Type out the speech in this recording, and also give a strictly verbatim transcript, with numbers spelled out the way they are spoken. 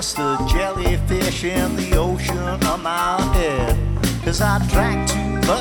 just a jellyfish in the ocean on my head. Cause I drank too much